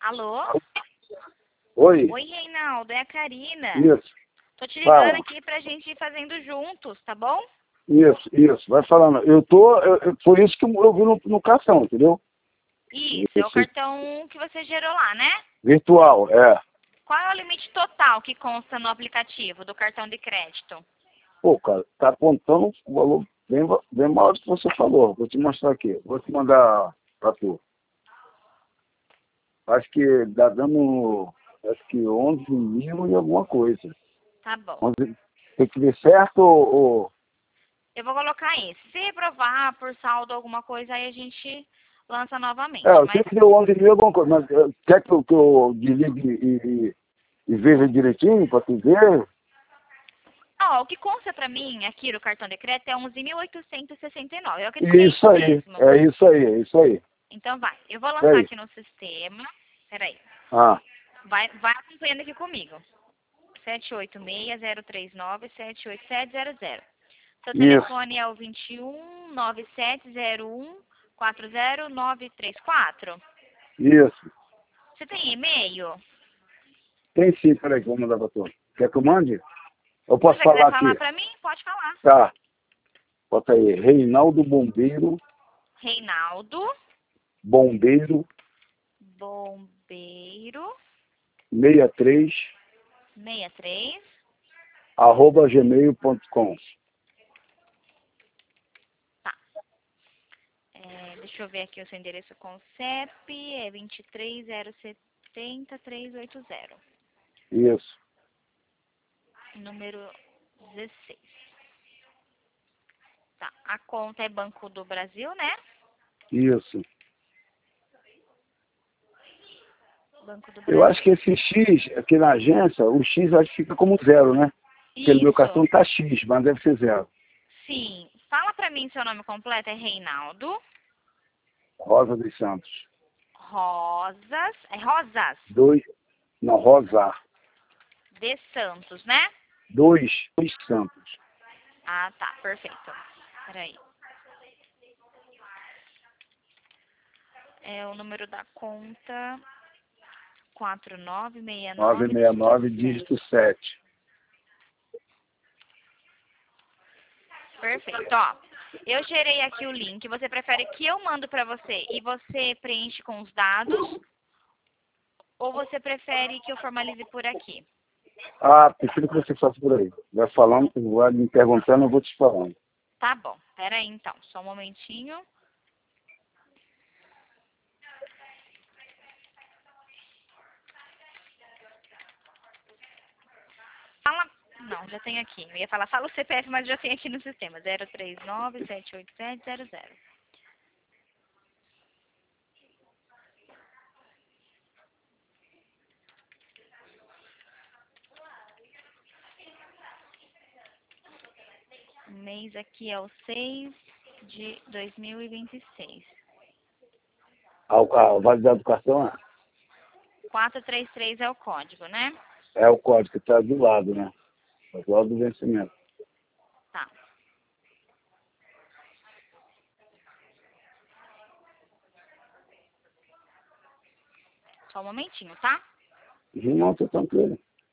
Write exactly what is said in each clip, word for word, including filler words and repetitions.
Alô? Oi. Oi, Reinaldo, é a Karina. Isso. Tô te ligando Fala. aqui pra gente ir fazendo juntos, tá bom? Isso, isso. Vai falando. Eu tô... Eu, eu- foi isso que eu vi no, no cartão, entendeu? Isso, é o Isso. cartão que você gerou lá, né? Virtual, é. Qual é o limite total que consta no aplicativo do cartão de crédito? Pô, cara, tá apontando o valor bem, va- bem maior do que você falou. Vou te mostrar aqui. Vou te mandar pra tu. Acho que dá dando... Acho que onze mil e alguma coisa. Tá bom. onze Tem que ver certo ou... ou- Eu vou colocar aí. Se reprovar por saldo alguma coisa, aí a gente lança novamente. É, eu Mas, sei que deu onze mil e alguma coisa, mas eh, quer que eu, que eu desligue e, e, e veja direitinho pra tu ver? ó, o que consta pra mim aqui no cartão de crédito é onze mil oitocentos e sessenta e nove. Eu acredito que é Isso isso aí, mesmo. é isso aí, é isso aí. Então vai. Eu vou Isso lançar aí. aqui no sistema. Peraí. Ah, Vai, vai acompanhando aqui comigo. sete oito seis, zero três nove, sete oito sete zero zero. Seu isso, telefone é o vinte e um, nove sete zero um, quatro zero nove três quatro. isso. Você tem e-mail? Tem sim, peraí, que eu vou mandar pra tu. Quer que eu mande? Eu Se posso você quiser falar falar aqui. pra mim, pode falar. Tá, bota aí, Reinaldo Bombeiro, Reinaldo, Bombeiro, bombeiro, sessenta e três, sessenta e três. arroba gmail ponto com. Tá. É, deixa eu ver aqui o seu endereço com C E P. É vinte e três zero setenta, trezentos e oitenta. Isso, Número dezesseis. Tá. A conta é Banco do Brasil, né? isso. Banco do Eu acho Brasil. que esse X, aqui na agência, o X acho que fica como zero, né? Porque no meu cartão Isso. tá X, mas deve ser zero. Sim. Fala pra mim seu nome completo. É Reinaldo Rosa dos Santos. Rosas. É Rosas Dois, não, Rosa. de Santos, né? Dois, dois Santos. Ah, tá. Perfeito. Peraí. É o número da conta quatro nove seis nove, novecentos e sessenta e nove, dígito dígito sete. sete. Perfeito. Ó, eu gerei aqui o link. Você prefere que eu mando pra você e você preenche com os dados? Ou você prefere que eu formalize por aqui? Ah, prefiro que você faça por aí. Vai falando, vai me perguntando, eu vou te falando. Tá bom. Peraí, então. Só um momentinho. Fala. Não, já tem aqui. Eu ia falar, fala o C P F, mas já tem aqui no sistema. zero três nove, sete oito sete zero zero. O mês aqui é o seis de dois mil e vinte e seis. A, a validade do cartão é, quatrocentos e trinta e três é o código, né? é o código que está do lado, né? Do lado do vencimento. Tá. Só um momentinho, tá? Não, tô tranquilo.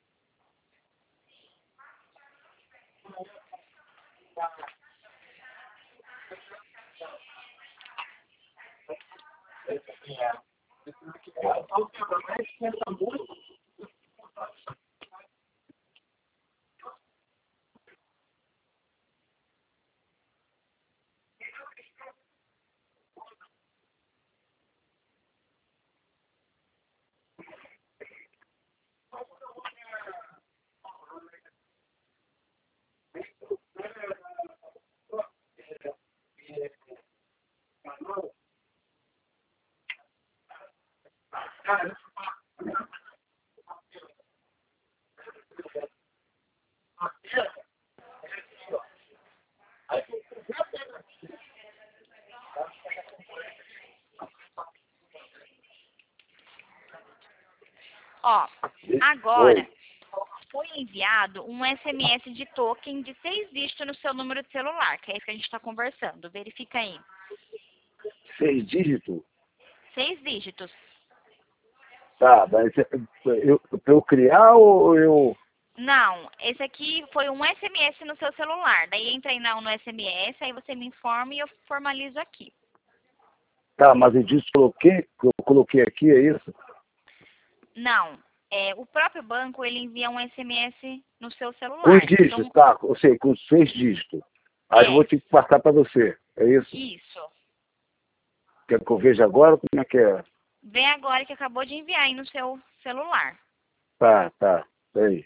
Ó, agora Oi. foi enviado um S M S de token de seis dígitos no seu número de celular, que é isso que a gente está conversando. Verifica aí. Seis dígitos? Seis dígitos. Tá, mas eu, pra eu criar ou eu... Não, esse aqui foi um S M S no seu celular. Daí entra aí na- no S M S, aí você me informa e eu formalizo aqui. Tá, mas eu disse que coloquei, que eu coloquei aqui, é isso? Não, é, o próprio banco ele envia um S M S no seu Com celular. os dígitos, Então, tá? Eu sei, com seis dígitos. Aí eu vou é, ter que passar para você, é isso? isso. Quer que eu veja agora como é que é? Vê agora que acabou de enviar aí no seu celular. Tá, tá, aí.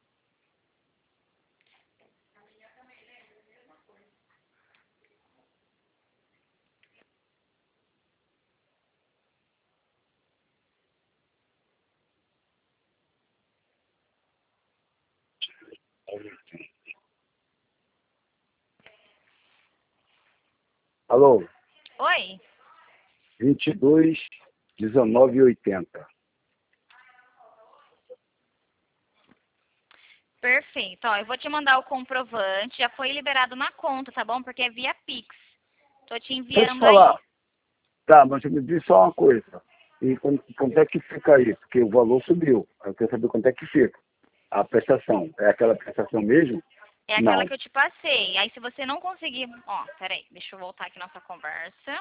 Alô? Oi? vinte e dois, dezenove e oitenta. Perfeito. Ó, eu vou te mandar o comprovante. Já foi liberado na conta, tá bom? Porque é via Pix. Tô te Deixa eu te enviando aí. falar. Tá, mas me diz só uma coisa. E quanto, quanto é que fica isso? Porque o valor subiu. Eu quero saber quanto é que fica. A prestação. É aquela prestação mesmo? É aquela Não. que eu te passei. Aí se você não conseguir... Ó, peraí. Deixa eu voltar aqui nossa conversa.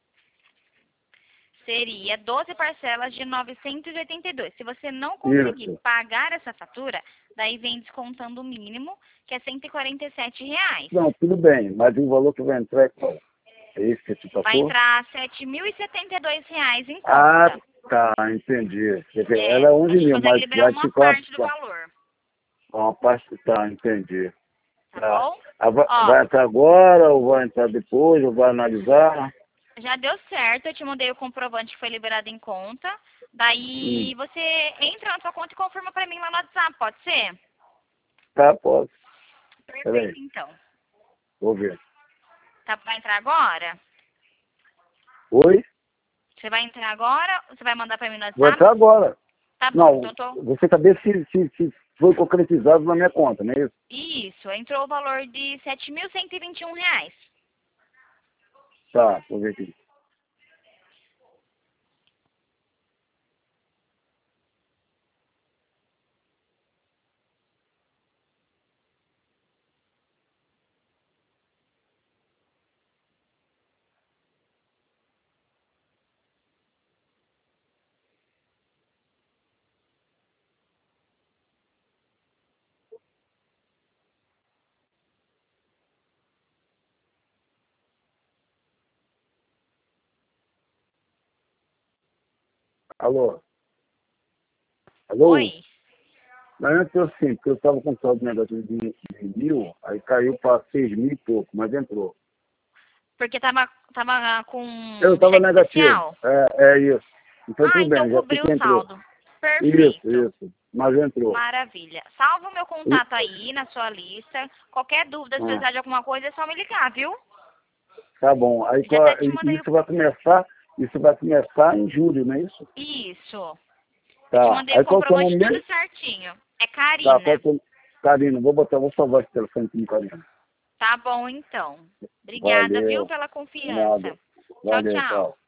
Seria doze parcelas de novecentos e oitenta e dois. Se você não conseguir Isso. pagar essa fatura, daí vem descontando o mínimo, que é cento e quarenta e sete reais. Não, tudo bem. Mas o valor que vai entrar é qual? É esse que você Vai passou? entrar sete mil e setenta e dois reais em Ah, conta. tá. Entendi. Quer dizer, É, ela é a onze gente mil, consegue mas liberar vai uma ficar parte do valor. uma parte. Tá, entendi. Tá Tá. bom? Ah, vai, Ó, vai entrar agora ou vai entrar depois ou vai analisar? já deu certo, eu te mandei o comprovante que foi liberado em conta. Hum. Daí você entra na sua conta e confirma pra mim lá no WhatsApp, pode ser? Tá, posso. Peraí, Perfeito, então. vou ver. Tá, vai entrar agora? Oi? Você vai entrar agora? Você vai mandar pra mim no Vou WhatsApp? entrar agora. Tá bom, Não, então tô... você saber se, se, se foi concretizado na minha conta, não é isso? Isso, entrou o valor de sete mil cento e vinte e um reais. Tá, vou ver aqui. Alô? Alô? Oi? Mas entrou sim, porque eu estava com saldo negativo de, de mil, aí caiu para seis mil e pouco, mas entrou. Porque tava, tava com Eu estava cheque negativo, especial? é, é isso. Então Ah, tudo então bem, já sei cobriu que o entrou. saldo. Isso, Perfeito. isso, mas entrou. Maravilha. Salva o meu E- contato aí na sua lista. Qualquer dúvida, se ah, precisar de alguma coisa, é só me ligar, viu? tá bom, aí Já até qual- te mandei o... isso vai começar, isso vai começar em julho, não é isso? Isso. Eu te Tá, mandei o aí qual que é o comprovante nome tudo mesmo? certinho. É Tá, qual Karina. que é o... Karina, vou botar, vou salvar esse telefone aqui no Karina. Tá bom, então. Obrigada, viu, Valeu, pela de nada. confiança. Tchau, Valeu, tchau. tchau.